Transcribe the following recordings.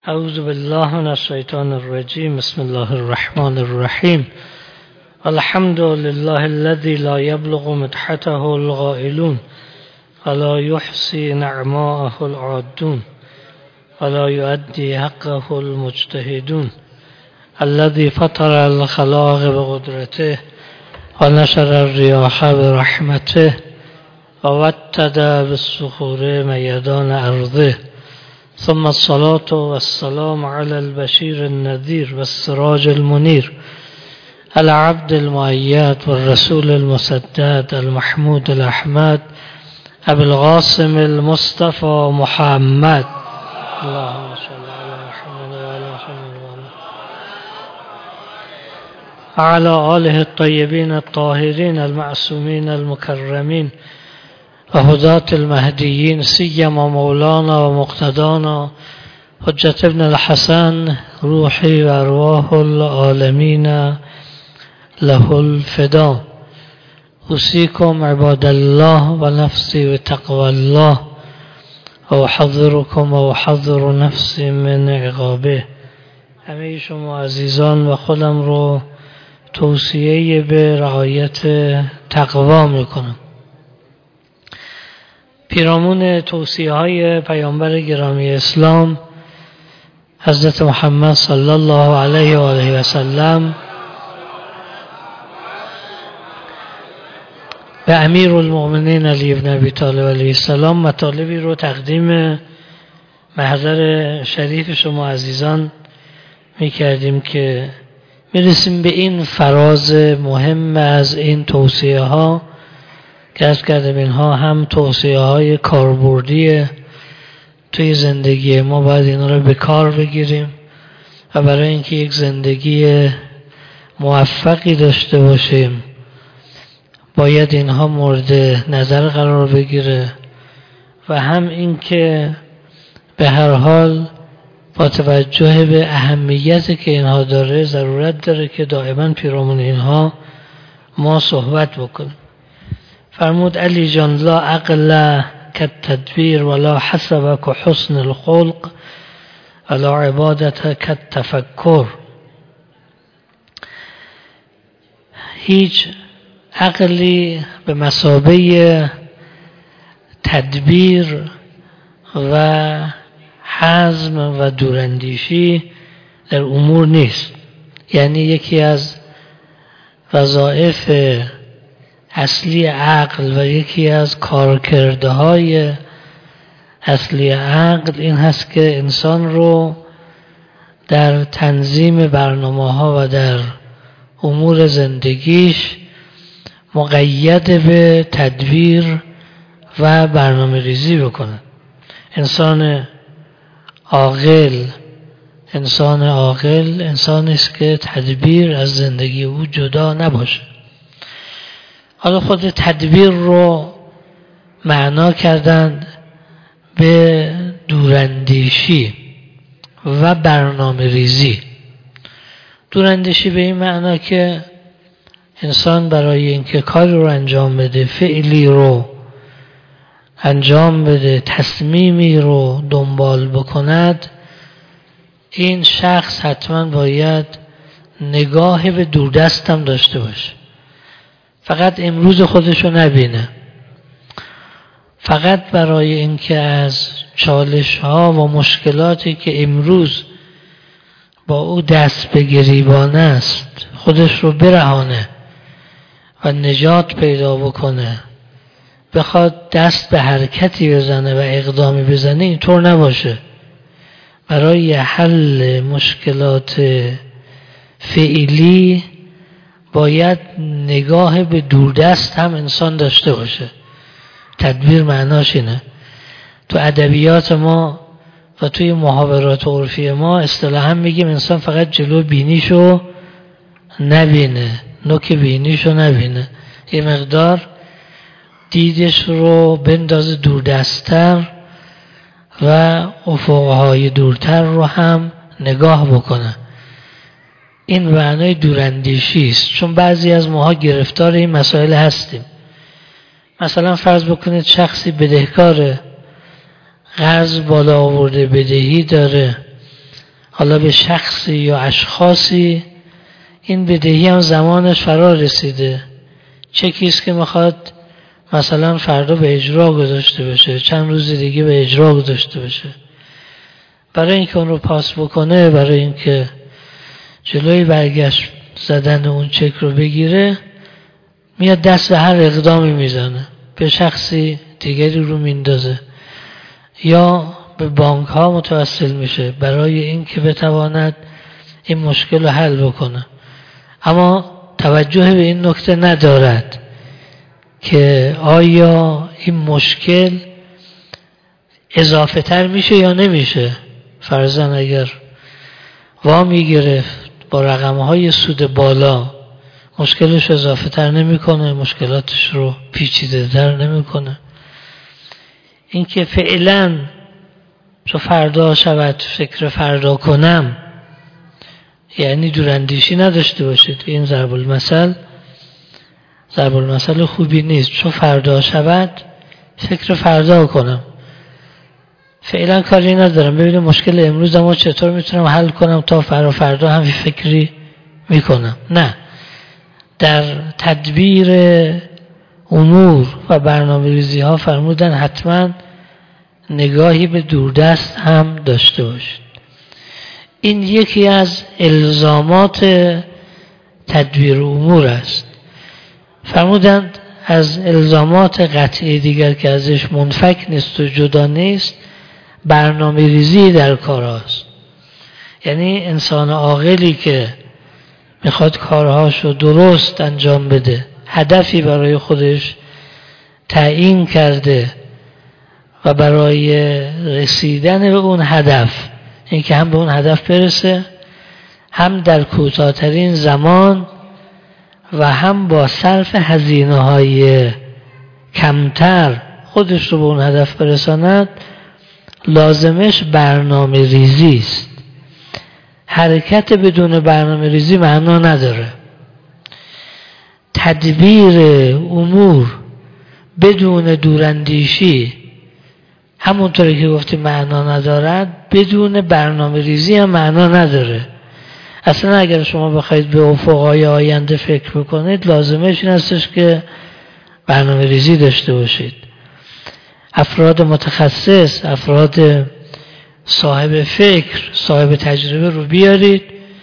اعوذ بالله من الشیطان الرجیم. بسم الله الرحمن الرحیم. الحمد لله الذي لا يبلغ مدحته القائلون ولا يحصي نعماءه العادون ولا يؤدي حقه المجتهدون الذي فطر الخلاق بقدرته ونشر الرياح برحمته ووتد بالصخور ميدان أرضه ثم الصلاة والسلام على البشير النذير والسراج المنير العبد المؤيد والرسول المسدد المحمود الأحمد أبي القاسم المصطفى محمد. اللهم صل على محمد وعلى محمد وعلى آله الطيبين الطاهرين المعصومين المكرمين وهداة المهديين سيما مولانا ومقتدانا حجة ابن الحسن روحي وأرواح العالمين له الفداء. أوصيكم عباد الله ونفسي بتقوى الله وأحذركم وأحذر نفسي من عقابه. همه شما عزیزان و خودم رو توصیه به رعایت تقوا میکنم. پیرامون توصیه های پیامبر گرامی اسلام حضرت محمد صلی الله علیه و آله و سلم به امیر المؤمنین علی بن ابی طالب علیه السلام مطالبی رو تقدیم محضر شریف شما عزیزان میکردیم که میرسیم به این فراز مهم از این توصیه ها که از کردم اینها هم توصیه های کاربردیه توی زندگی ما، باید اینا رو به کار بگیریم و برای اینکه یک زندگی موفقی داشته باشیم باید اینها مورد نظر قرار بگیره و هم اینکه به هر حال با توجه به اهمیتی که اینها داره ضرورت داره که دائما پیرامون اینها ما صحبت بکنیم. فرمود علی جان لا عقل کالتدبیر ولا حسب كحسن الخلق ولا عبادت کالتفکر. هیچ عقلی به مثابه تدبیر و حزم و دوراندیشی در امور نیست. یعنی یکی از وظایف اصلی عقل و یکی از کارکردهای اصلی عقل این هست که انسان رو در تنظیم برنامه‌ها و در امور زندگیش مقید به تدبیر و برنامه ریزی بکنه. انسان عاقل انسانی است که تدبیر از زندگی او جدا نباشه. حالا خود تدبیر رو معنا کردن به دوراندیشی و برنامه ریزی. دوراندیشی به این معنا که انسان برای اینکه کاری رو انجام بده، فعلی رو انجام بده، تصمیمی رو دنبال بکند، این شخص حتما باید نگاه به دوردست هم داشته باشه. فقط امروز خودشو نبینه. فقط برای اینکه از چالش ها و مشکلاتی که امروز با او دست به گریبان است خودش رو برهانه و نجات پیدا بکنه، بخواد دست به حرکتی بزنه و اقدامی بزنه، اینطور نباشه. برای حل مشکلات فعلی باید نگاه به دوردست هم انسان داشته باشه. تدبیر معناش اینه. تو ادبیات ما و توی محاورات عرفی ما اصطلاحاً میگیم انسان فقط جلو بینیشو نبینه، نوک بینیشو نبینه، یه مقدار دیدش رو بندازه دوردست‌تر و افقهای دورتر رو هم نگاه بکنه. این معنای دوراندیشی است. چون بعضی از ماها گرفتار این مسائل هستیم. مثلا فرض بکنید شخصی بدهکاره، قرض بالا آورده، بدهی داره، حالا به شخصی یا اشخاصی این بدهی هم زمانش فرا رسیده، چکیست که میخواد مثلا فردا به اجرا گذاشته بشه، چند روز دیگه به اجرا گذاشته بشه، برای اینکه اون رو پاس بکنه، برای اینکه جلوی برگشت زدن اون چک رو بگیره، میاد دست به هر اقدامی میزنه، به شخصی دیگری رو میندازه یا به بانک ها متوسل میشه برای اینکه بتواند این مشکل رو حل بکنه، اما توجه به این نکته ندارد که آیا این مشکل اضافه تر میشه یا نمیشه. فرضاً اگر وامی گرفت با رقمهای سود بالا، مشکلش اضافه تر نمی کنه، مشکلاتش رو پیچیده تر نمی کنه. این که فعلاً چو فردا شود فکر فردا کنم، یعنی دوراندیشی نداشته باشید. این ضرب المثل خوبی نیست. چو فردا شود فکر فردا کنم، فعلا کاری ندارم، ببینم مشکل امروز ما چطور میتونم حل کنم تا فردا هم فکری میکنم. نه، در تدبیر امور و برنامه‌ریزی ها فرمودن حتما نگاهی به دوردست هم داشته باشید. این یکی از الزامات تدبیر امور است. فرمودند از الزامات قطعی دیگر که ازش منفک نیست و جدا نیست، برنامه ریزی در کار هاست. یعنی انسان عاقلی که میخواد کارهاشو درست انجام بده، هدفی برای خودش تعیین کرده و برای رسیدن به اون هدف، این که هم به اون هدف برسه، هم در کوتاه‌ترین زمان و هم با صرف هزینه‌های کمتر خودش رو به اون هدف برساند، لازمش برنامه ریزی است. حرکت بدون برنامه ریزی معنا نداره. تدبیر امور بدون دوراندیشی همونطوری که گفتیم معنا ندارد، بدون برنامه ریزی هم معنا نداره. اصلا اگر شما بخواید به افقهای آینده فکر بکنید، لازمش این هستش که برنامه ریزی داشته باشید. افراد متخصص، افراد صاحب فکر، صاحب تجربه رو بیارید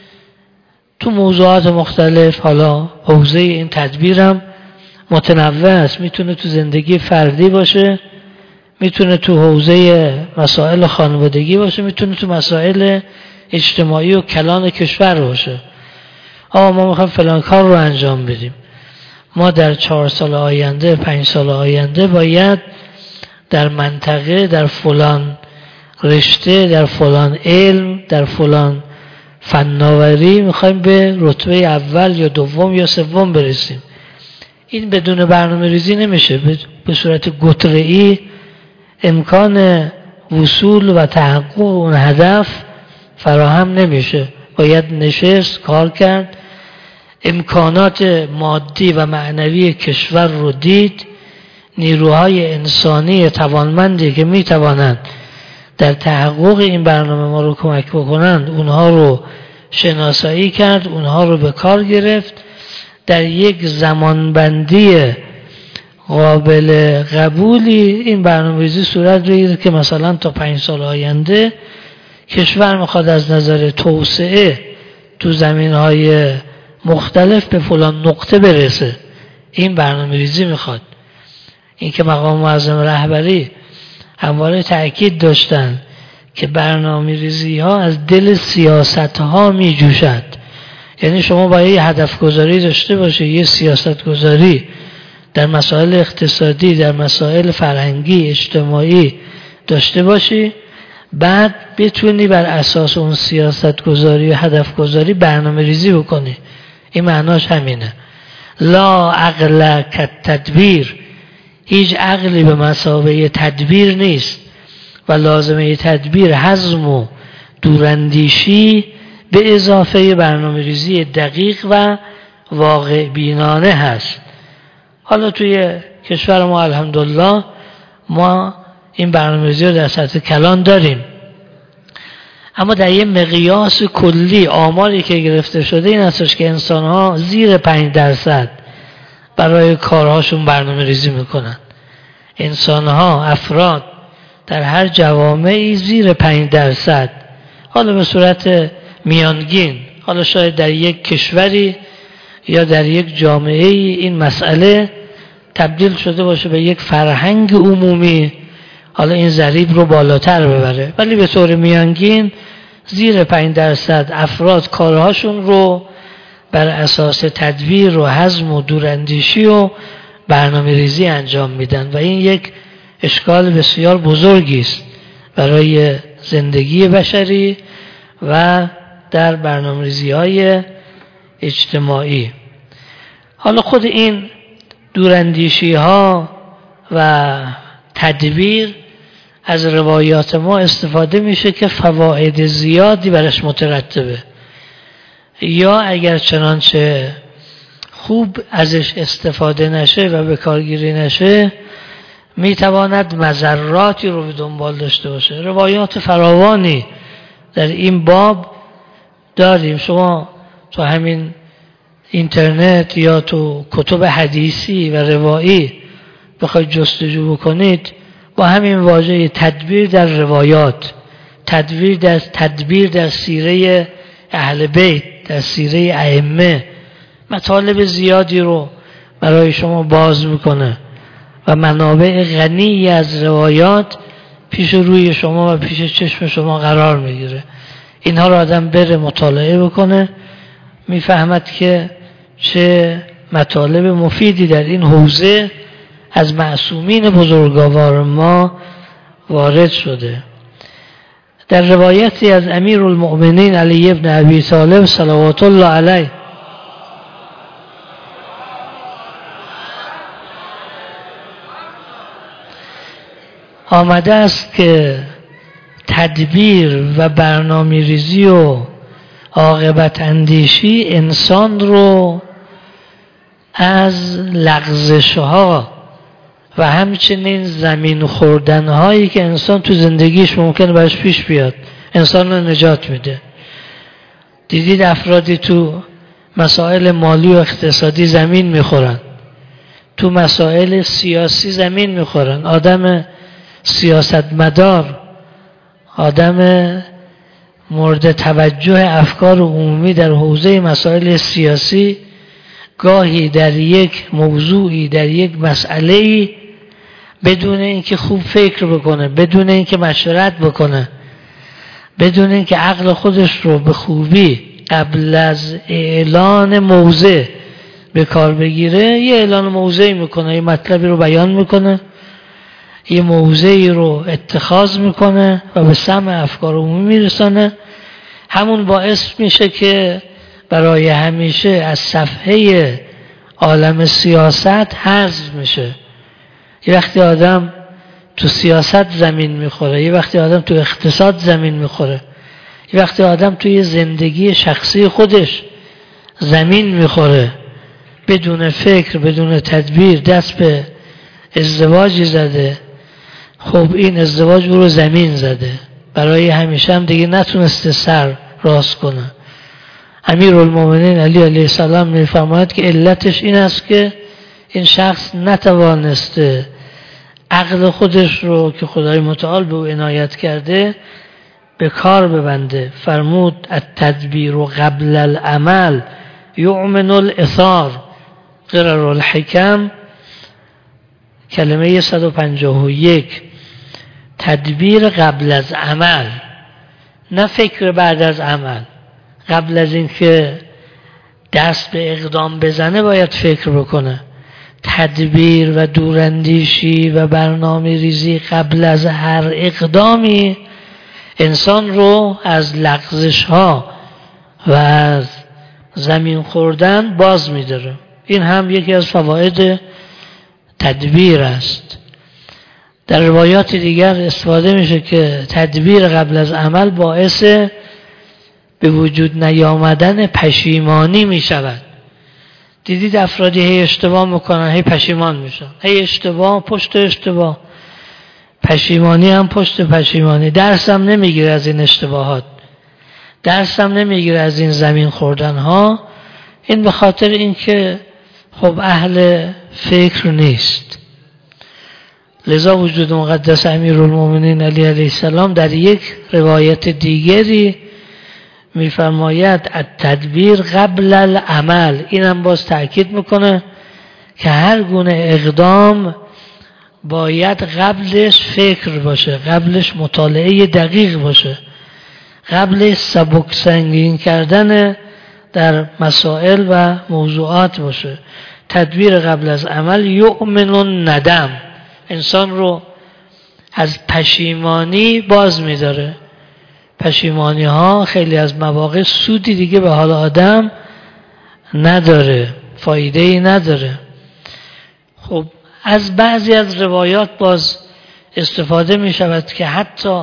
تو موضوعات مختلف. حالا حوزه این تدبیرم متنوع است، میتونه تو زندگی فردی باشه، میتونه تو حوزه مسائل خانوادگی باشه، میتونه تو مسائل اجتماعی و کلان کشور باشه. ما میخوایم فلان کار رو انجام بدیم، ما در 4 سال آینده، 5 سال آینده باید در منطقه، در فلان رشته، در فلان علم، در فلان فناوری میخوایم به رتبه اول یا دوم یا سوم برسیم. این بدون برنامه ریزی نمیشه. به صورت قطعی امکان وصول و تحقق اون هدف فراهم نمیشه. باید نشست، کار کرد، امکانات مادی و معنوی کشور رو دید، نیروهای انسانی توانمندی که میتوانند در تحقق این برنامه ما رو کمک بکنند، اونها رو شناسایی کرد، اونها رو به کار گرفت، در یک زمانبندی قابل قبولی این برنامه‌ریزی صورت بگیره که مثلا تا 5 سال آینده کشور میخواد از نظر توسعه تو زمینهای مختلف به فلان نقطه برسه. این برنامه‌ریزی میخواد. این که مقام معظم رهبری همواره تأکید داشتن که برنامه‌ریزی ها از دل سیاست ها می جوشد. یعنی شما باید یه هدف گذاری داشته باشه، یه سیاست گذاری در مسائل اقتصادی، در مسائل فرهنگی، اجتماعی داشته باشی، بعد بتونی بر اساس اون سیاست گذاری و هدف گذاری برنامه ریزی بکنی. این معناش همینه. لا عقل کالتدبیر، هیچ عقلی به مثابه تدبیر نیست و لازمه تدبیر حزم و دوراندیشی به اضافه برنامه ریزی دقیق و واقع بینانه هست. حالا توی کشور ما الحمدلله ما این برنامه ریزی رو در سطح کلان داریم، اما در یه مقیاس کلی آماری که گرفته شده این هستش که انسان‌ها زیر 5% برای کارهاشون برنامه ریزی میکنن. انسان‌ها، افراد در هر جوامعی زیر 5%، حالا به صورت میانگین، حالا شاید در یک کشوری یا در یک جامعه این مسئله تبدیل شده باشه به یک فرهنگ عمومی، حالا این ضریب رو بالاتر ببره، ولی به طور میانگین زیر 5% افراد کارهاشون رو بر اساس تدبیر و حزم و دوراندیشی و برنامه ریزی انجام میدن و این یک اشکال بسیار بزرگی است برای زندگی بشری و در برنامه ریزی های اجتماعی. حالا خود این دوراندیشی ها و تدبیر از روایات ما استفاده میشه که فواید زیادی برش مترتبه، یا اگر چنانچه خوب ازش استفاده نشه و به کارگیری نشه میتواند مضراتی رو به دنبال داشته باشه. روایات فراوانی در این باب داریم. شما تو همین اینترنت یا تو کتب حدیثی و روایی بخواید جستجو بکنید، با همین واژه تدبیر در روایات، تدبیر در سیره اهل بیت، در سیره ائمه، مطالب زیادی رو برای شما باز میکنه و منابع غنی از روایات پیش روی شما و پیش چشم شما قرار میگیره. اینها رو آدم بره مطالعه بکنه، میفهمد که چه مطالب مفیدی در این حوزه از معصومین بزرگوار ما وارد شده. در روایتی از امیر المؤمنین علی ابن ابی طالب صلوات الله علیه آمده است که تدبیر و برنامه ریزی و عاقبت اندیشی انسان رو از لغزش‌ها و همچنین زمین خوردن‌هایی که انسان تو زندگیش ممکنه برش پیش بیاد انسان رو نجات میده. دیدید افرادی تو مسائل مالی و اقتصادی زمین میخورن، تو مسائل سیاسی زمین میخورن. آدم سیاستمدار، آدم مورد توجه افکار عمومی در حوزه مسائل سیاسی، گاهی در یک موضوعی، در یک مسئله‌ای بدون اینکه خوب فکر بکنه، بدون اینکه مشورت بکنه، بدون اینکه عقل خودش رو به خوبی قبل از اعلان موضع به کار بگیره، یه اعلان موضعی میکنه، یه مطلبی رو بیان میکنه، یه موضعی رو اتخاذ میکنه و به سمع افکار عمومی میرسانه. همون باعث میشه که برای همیشه از صفحه عالم سیاست حذف میشه. یه وقتی آدم تو سیاست زمین میخوره، یه وقتی آدم تو اقتصاد زمین میخوره، یه وقتی آدم توی زندگی شخصی خودش زمین میخوره، بدون فکر، بدون تدبیر دست به ازدواجی زده، خب این ازدواج او رو زمین زده، برای همیشه هم دیگه نتونسته سر راست کنه. امیر المؤمنین علی علیه السلام میفرماید که علتش این است که این شخص نتوانسته عقل خودش رو که خدای متعال به او عنایت کرده به کار ببنده. فرمود التدبیر قبل العمل یؤمن الاثار. قرار الحکم کلمه 151. تدبیر قبل از عمل، نه فکر بعد از عمل. قبل از اینکه دست به اقدام بزنه باید فکر بکنه. تدبیر و دوراندیشی و برنامه ریزی قبل از هر اقدامی انسان رو از لغزش ها و از زمین خوردن باز می‌داره. این هم یکی از فواید تدبیر است. در روایات دیگر استفاده میشه که تدبیر قبل از عمل باعث به وجود نیامدن پشیمانی میشود. دیدید افرادی هی اشتباه میکنن، هی پشیمان میشن، هی اشتباه پشت اشتباه، پشیمانی هم پشت پشیمانی، درس هم نمیگیره از این اشتباهات، درس هم نمیگیره از این زمین خوردن ها. این به خاطر اینکه خب اهل فکر نیست. لذا وجود مقدس امیرالمومنین علی علیه السلام در یک روایت دیگری میفرماید التدبیر قبل العمل. اینم باز تأکید میکنه که هر گونه اقدام باید قبلش فکر باشه، قبلش مطالعه دقیق باشه، قبلش سبک سنگین کردن در مسائل و موضوعات باشه. تدبیر قبل از عمل یؤمن الندم، انسان رو از پشیمانی باز میداره. پشیمانی ها خیلی از مواقع سودی دیگه به حال آدم نداره، فایده ای نداره. خب از بعضی از روایات باز استفاده می شود که حتی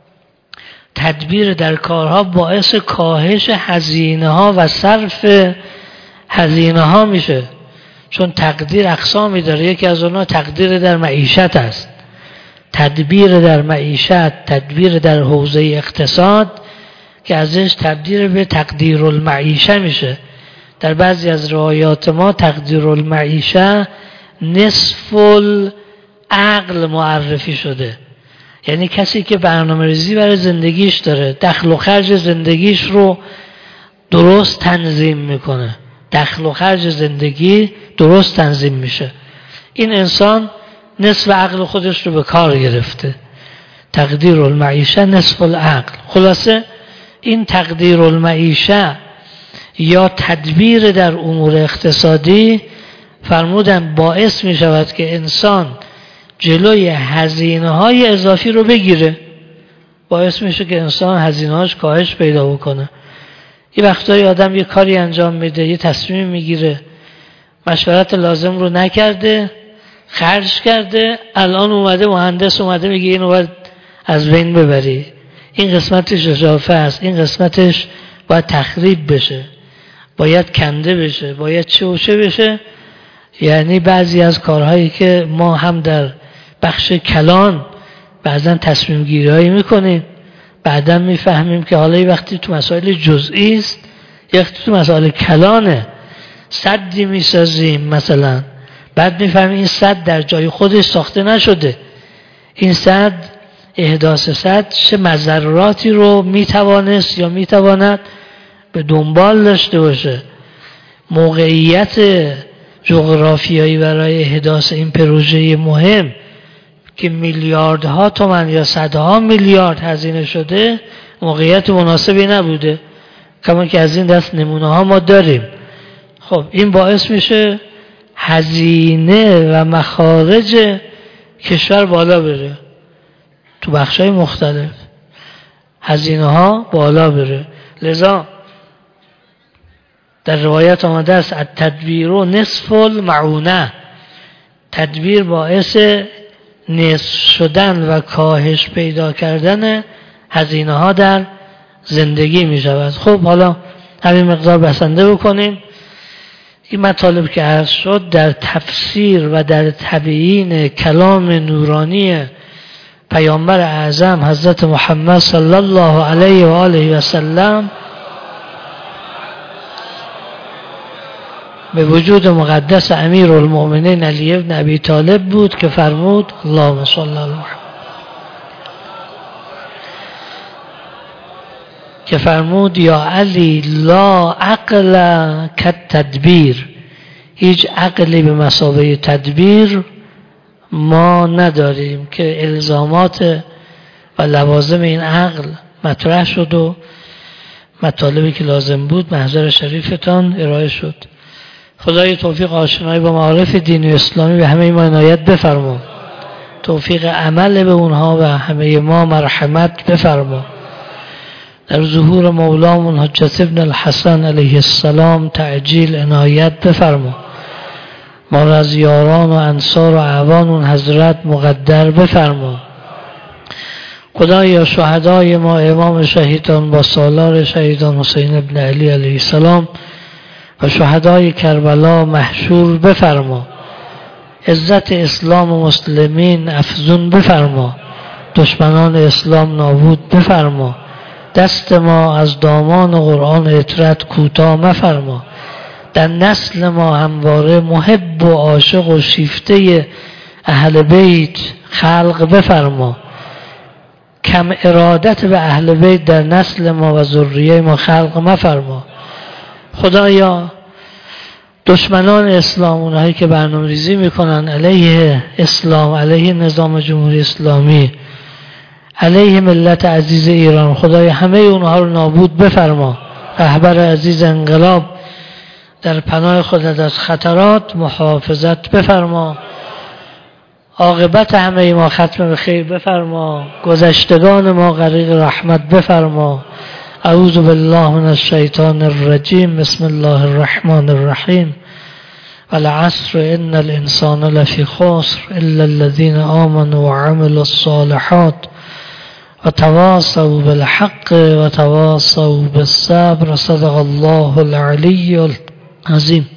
تدبیر در کارها باعث کاهش هزینه ها و صرف هزینه ها میشه، چون تقدیر اقسامی داره. یکی از اونها تقدیر در معیشت است، تدبیر در معیشت، تدبیر در حوزه اقتصاد که ازش تبدیل به تقدیر المعیشه میشه. در بعضی از روایات ما تقدیر المعیشه نصف العقل معرفی شده، یعنی کسی که برنامه‌ریزی برای زندگیش داره، دخل و خرج زندگیش رو درست تنظیم میکنه، دخل و خرج زندگی درست تنظیم میشه، این انسان نصف عقل خودش رو به کار گرفته. تقدیر المعیشه نصف العقل. خلاصه این تقدیر المعیشه یا تدبیر در امور اقتصادی فرمودن باعث می شود که انسان جلوی هزینه های اضافی رو بگیره، باعث میشه که انسان هزینه هاش کاهش پیدا بکنه. یه وقتایی آدم یه کاری انجام میده، یه تصمیم میگیره، مشورت لازم رو نکرده، خرج کرده، الان اومده مهندس اومده میگه اینو باید از بین ببری، این قسمتش اضافه است، این قسمتش باید تخریب بشه، باید کنده بشه، باید چه و چه بشه. یعنی بعضی از کارهایی که ما هم در بخش کلان بعضا تصمیم گیری هایی میکنیم، بعدا میفهمیم که حالا یه وقتی تو مسائل جزئی است، یه وقتی تو مسائل کلانه. سدی میسازیم مثلا، بعد میفهمیم این سد در جای خودش ساخته نشده، این سد احداث سد چه مضراتی رو میتوانست یا میتواند به دنبال داشته باشه. موقعیت جغرافیایی برای احداث این پروژه مهم که میلیاردها تومان یا صدها میلیارد هزینه شده، موقعیت مناسبی نبوده، کما که از این دست نمونه ها ما داریم. خب این باعث میشه هزینه و مخارج کشور بالا بره، تو بخشای مختلف هزینه ها بالا بره. لذا در روایت آمده است التدبیر نصف المعونه، تدبیر باعث نصف شدن و کاهش پیدا کردن هزینه ها در زندگی می شود. خب حالا همین مقدار بسنده بکنیم. این مطالب که عرض شد در تفسیر و در تبیین کلام نورانی پیامبر اعظم حضرت محمد صلی الله علیه و آله و سلم به وجود مقدس امیرالمومنین علی بن ابی طالب بود که فرمود اللهم صل علی محمد، که فرمود یا علی لا عقل کالتدبیر، هیچ عقلی به مثابه تدبیر ما نداریم. که الزامات و لوازم این عقل مطرح شد و مطالبی که لازم بود محضر شریفتان ارائه شد. خدای توفیق آشنایی با معارف دینی اسلامی به همه ما عنایت بفرما، توفیق عمل به اونها و همه ما مرحمت بفرما. در ظهور مولامون حجت ابن الحسن علیه السلام تعجیل عنایت بفرما. ما را از یاران و انصار و اعوان اون حضرت مقدر بفرما. خدایا شهدای ما امام شهیدان با سالار شهیدان حسین ابن علی علیه السلام و شهدای کربلا محشور بفرما. عزت اسلام و مسلمین افزون بفرما، دشمنان اسلام نابود بفرما، دست ما از دامان و قرآن اطرت کوتاه مفرما. در نسل ما همواره محب و عاشق و شیفته اهل بیت خلق بفرما. کم ارادت به اهل بیت در نسل ما و ذریه ما خلق مفرما. خدایا دشمنان اسلام، اونهایی که برنامه‌ریزی میکنن علیه اسلام، علیه نظام جمهوری اسلامی، علیه ملت عزیز ایران، خدای همه اونها رو نابود بفرما. رهبر عزیز انقلاب در پناه خودت از خطرات محافظت بفرما. عاقبت همه ما ختم به خیر بفرما. گذشتگان ما غریق رحمت بفرما. اعوذ بالله من الشیطان الرجیم. بسم الله الرحمن الرحیم. والعصر ان الانسان لفی خسر الا الذين آمنوا وعملوا الصالحات وتواصوا بالحق وتواصوا بالصبر. صدق الله العلی العظیم.